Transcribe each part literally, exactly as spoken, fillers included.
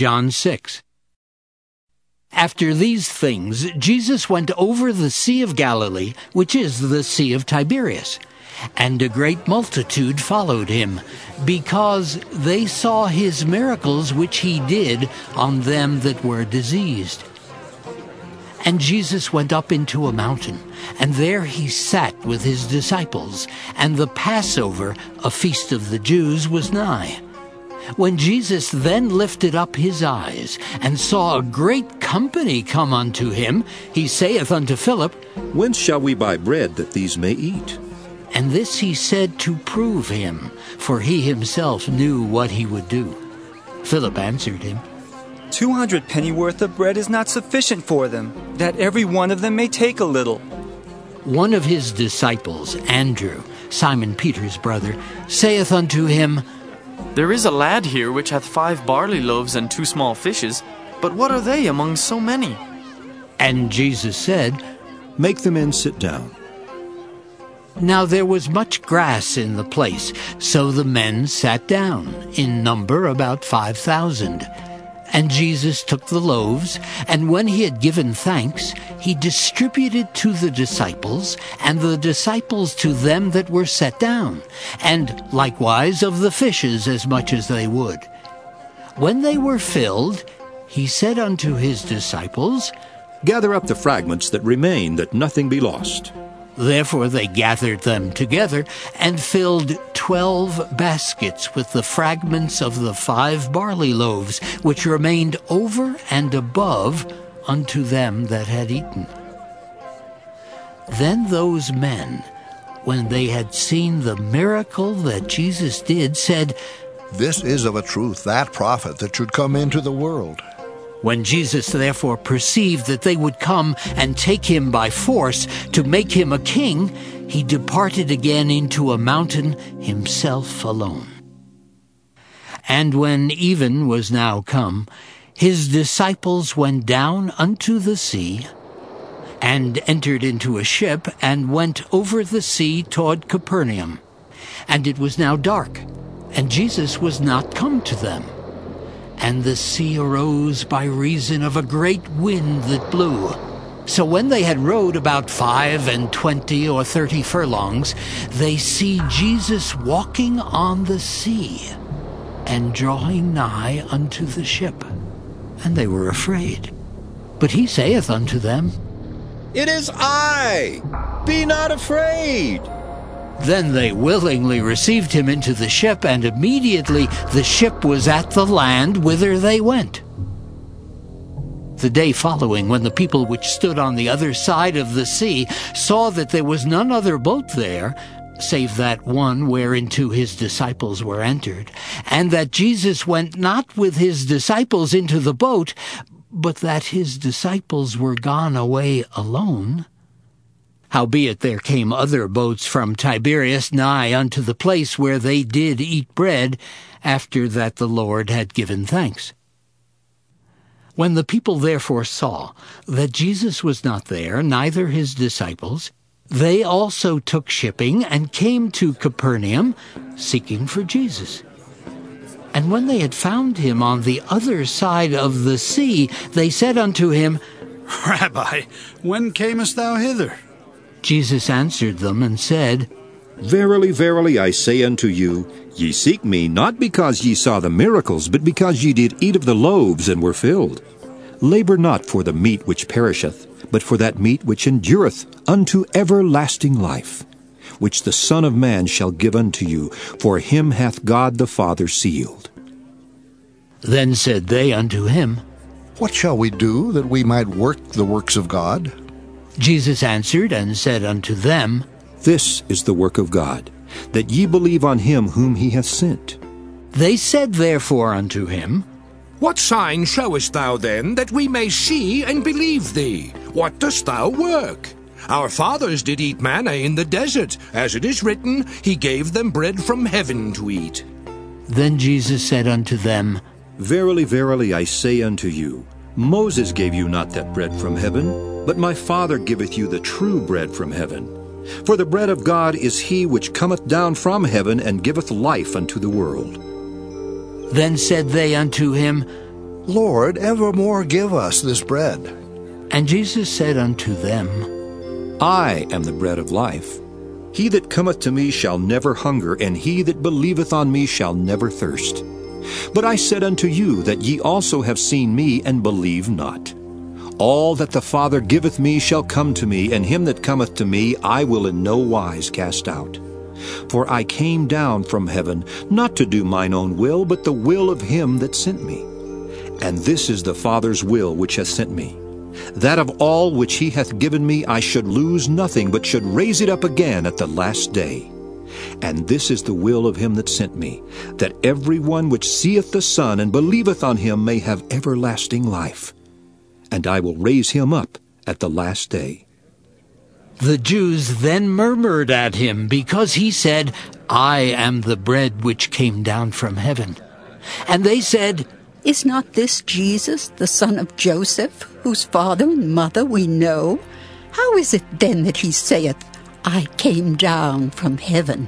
John six. After these things, Jesus went over the Sea of Galilee, which is the Sea of Tiberias. And a great multitude followed him, because they saw his miracles which he did on them that were diseased. And Jesus went up into a mountain, and there he sat with his disciples, and the Passover, a feast of the Jews, was nigh. When Jesus then lifted up his eyes, and saw a great company come unto him, he saith unto Philip, Whence shall we buy bread that these may eat? And this he said to prove him, for he himself knew what he would do. Philip answered him, Two hundred pennyworth of bread is not sufficient for them, that every one of them may take a little. One of his disciples, Andrew, Simon Peter's brother, saith unto him, There is a lad here which hath five barley loaves and two small fishes, but what are they among so many? And Jesus said, Make the men sit down. Now there was much grass in the place, so the men sat down, in number about five thousand. And Jesus took the loaves, and when he had given thanks, he distributed to the disciples, and the disciples to them that were set down, and likewise of the fishes as much as they would. When they were filled, he said unto his disciples, Gather up the fragments that remain, that nothing be lost. Therefore they gathered them together, and filled twelve baskets with the fragments of the five barley loaves, which remained over and above unto them that had eaten. Then those men, when they had seen the miracle that Jesus did, said, This is of a truth that prophet that should come into the world. When Jesus therefore perceived that they would come and take him by force to make him a king, he departed again into a mountain himself alone. And when even was now come, his disciples went down unto the sea, and entered into a ship, and went over the sea toward Capernaum. And it was now dark, and Jesus was not come to them. And the sea arose by reason of a great wind that blew. So when they had rowed about five and twenty or thirty furlongs, they see Jesus walking on the sea, and drawing nigh unto the ship. And they were afraid. But he saith unto them, It is I! Be not afraid! Then they willingly received him into the ship, and immediately the ship was at the land whither they went. The day following, when the people which stood on the other side of the sea saw that there was none other boat there, save that one whereinto his disciples were entered, and that Jesus went not with his disciples into the boat, but that his disciples were gone away alone, howbeit there came other boats from Tiberias nigh unto the place where they did eat bread, after that the Lord had given thanks. When the people therefore saw that Jesus was not there, neither his disciples, they also took shipping, and came to Capernaum, seeking for Jesus. And when they had found him on the other side of the sea, they said unto him, Rabbi, when camest thou hither? Jesus answered them and said, Verily, verily, I say unto you, ye seek me not because ye saw the miracles, but because ye did eat of the loaves and were filled. Labor not for the meat which perisheth, but for that meat which endureth unto everlasting life, which the Son of Man shall give unto you, for him hath God the Father sealed. Then said they unto him, What shall we do that we might work the works of God? Jesus answered and said unto them, This is the work of God, that ye believe on him whom he hath sent. They said therefore unto him, What sign showest thou then, that we may see and believe thee? What dost thou work? Our fathers did eat manna in the desert, as it is written, He gave them bread from heaven to eat. Then Jesus said unto them, Verily, verily, I say unto you, Moses gave you not that bread from heaven, but my Father giveth you the true bread from heaven. For the bread of God is he which cometh down from heaven, and giveth life unto the world. Then said they unto him, Lord, evermore give us this bread. And Jesus said unto them, I am the bread of life. He that cometh to me shall never hunger, and he that believeth on me shall never thirst. But I said unto you that ye also have seen me, and believe not. All that the Father giveth me shall come to me, and him that cometh to me I will in no wise cast out. For I came down from heaven, not to do mine own will, but the will of him that sent me. And this is the Father's will which hath sent me, that of all which he hath given me I should lose nothing, but should raise it up again at the last day. And this is the will of him that sent me, that every one which seeth the Son and believeth on him may have everlasting life. And I will raise him up at the last day. The Jews then murmured at him, because he said, I am the bread which came down from heaven. And they said, Is not this Jesus, the son of Joseph, whose father and mother we know? How is it then that he saith, I came down from heaven?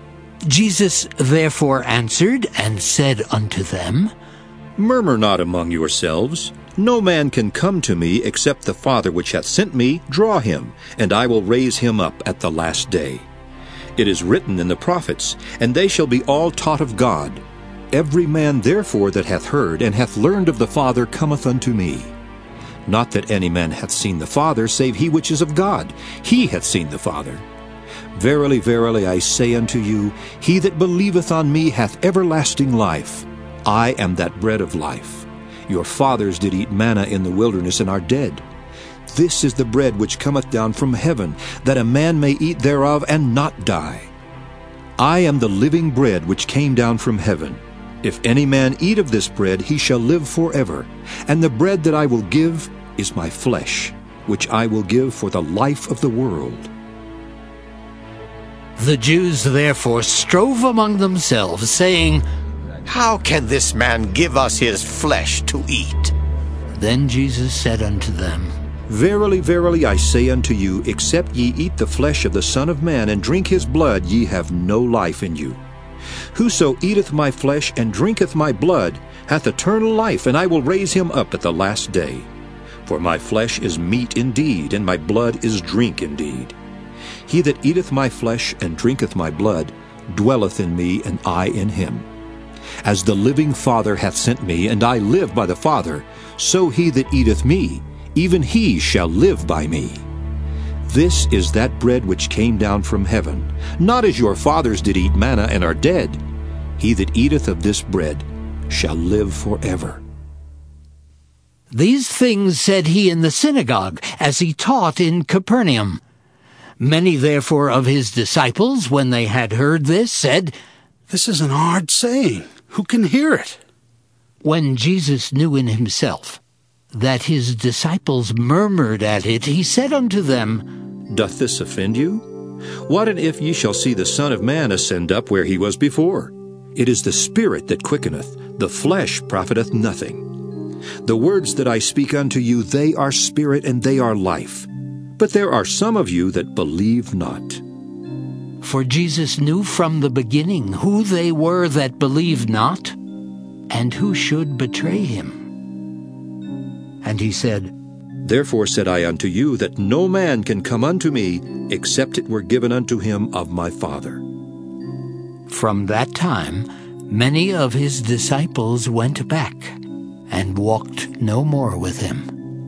Jesus therefore answered and said unto them, Murmur not among yourselves. No man can come to me except the Father which hath sent me draw him, and I will raise him up at the last day. It is written in the prophets, and they shall be all taught of God. Every man therefore that hath heard and hath learned of the Father cometh unto me. Not that any man hath seen the Father, save he which is of God. He hath seen the Father. Verily, verily, I say unto you, he that believeth on me hath everlasting life. I am that bread of life. Your fathers did eat manna in the wilderness, and are dead. This is the bread which cometh down from heaven, that a man may eat thereof and not die. I am the living bread which came down from heaven. If any man eat of this bread, he shall live forever. And the bread that I will give is my flesh, which I will give for the life of the world. The Jews therefore strove among themselves, saying, How can this man give us his flesh to eat? Then Jesus said unto them, Verily, verily, I say unto you, except ye eat the flesh of the Son of Man, and drink his blood, ye have no life in you. Whoso eateth my flesh and drinketh my blood hath eternal life, and I will raise him up at the last day. For my flesh is meat indeed, and my blood is drink indeed. He that eateth my flesh and drinketh my blood dwelleth in me, and I in him. As the living Father hath sent me, and I live by the Father, so he that eateth me, even he shall live by me. This is that bread which came down from heaven, not as your fathers did eat manna and are dead. He that eateth of this bread shall live forever. These things said he in the synagogue, as he taught in Capernaum. Many therefore of his disciples, when they had heard this, said, This is an hard saying. Who can hear it? When Jesus knew in himself that his disciples murmured at it, he said unto them, Doth this offend you? What and if ye shall see the Son of Man ascend up where he was before? It is the Spirit that quickeneth, the flesh profiteth nothing. The words that I speak unto you, they are spirit and they are life. But there are some of you that believe not. For Jesus knew from the beginning who they were that believed not, and who should betray him. And he said, Therefore said I unto you, that no man can come unto me, except it were given unto him of my Father. From that time many of his disciples went back, and walked no more with him.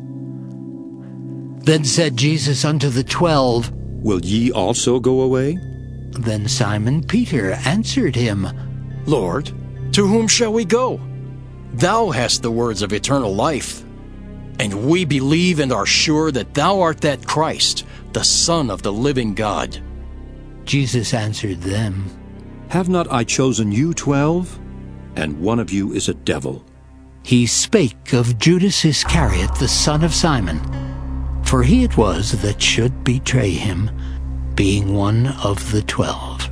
Then said Jesus unto the twelve, Will ye also go away? Then Simon Peter answered him, Lord, to whom shall we go? Thou hast the words of eternal life. And we believe and are sure that thou art that Christ, the Son of the living God. Jesus answered them, Have not I chosen you twelve? And one of you is a devil. He spake of Judas Iscariot, the son of Simon, for he it was that should betray him, being one of the twelve.